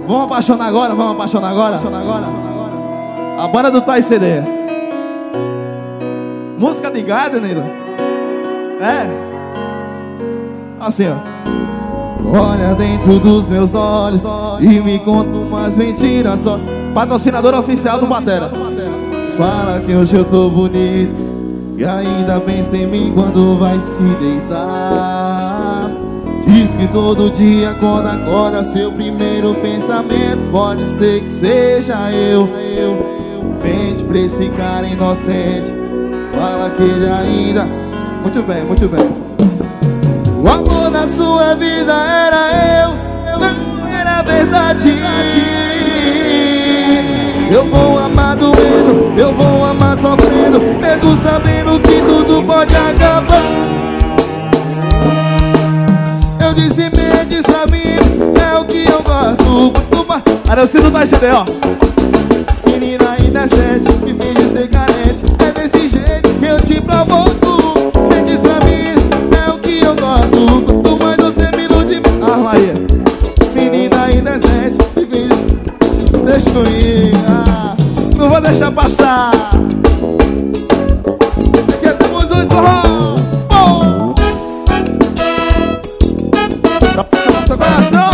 Vamos apaixonar agora, vamos apaixonar agora. A banda do Toy CD. Música de gado, Nilo. É. Assim, ó. Olha dentro dos meus olhos e me conta umas mentiras só. Patrocinador oficial do Batera. Fala que hoje eu tô bonito e ainda pensa em mim quando vai se deitar. Diz que todo dia quando acorda seu primeiro pensamento pode ser que seja eu. Mente pra esse cara inocente. Fala que ele ainda... Muito bem, muito bem. O amor da sua vida era eu, não era verdade. Eu vou amar doendo, eu vou amar sofrendo, mesmo sabendo que tudo pode acabar. Eu disse Mendes pra mim, é o que eu gosto muito mais. Araucino vai CD, ó. Menina inocente, que finge ser carente, é desse jeito que eu te provoco. Mendes pra mim, é o que eu gosto muito mais, você me ilude. Arma aí. Menina inocente, que finge... Deixa eu ir, não vou deixar passar. Aqui temos um forró. Toca no seu coração.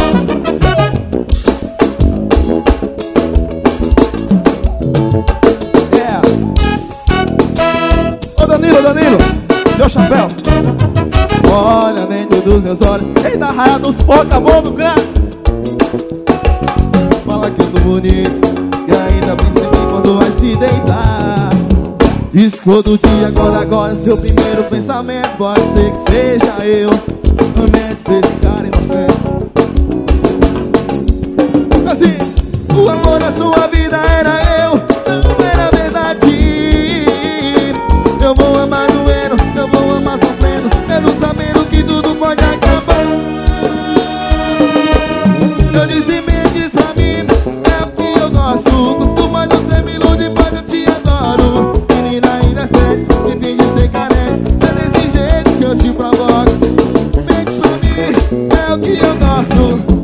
Ô Danilo, deu chapéu. Olha dentro dos meus olhos. Eita, raia dos porcos, acabou do crack. Fala que eu tô bonito e ainda pensa em mim quando vai se deitar. Diz que todo dia, agora seu primeiro pensamento pode ser que seja eu. Não mente pra esse cara inocente. Assim, o amor da sua vida era eu, não era verdade. Eu vou amar doendo, eu vou amar sofrendo, mesmo sabendo que tudo pode acabar. Eu disse Mendes pra mim, é o que eu gosto. Gosto mais você me ilude, mas eu te adoro. Menina inocente, que finge ser carente, é desse jeito que eu te provoco. Mendes pra mim, é o que eu gosto.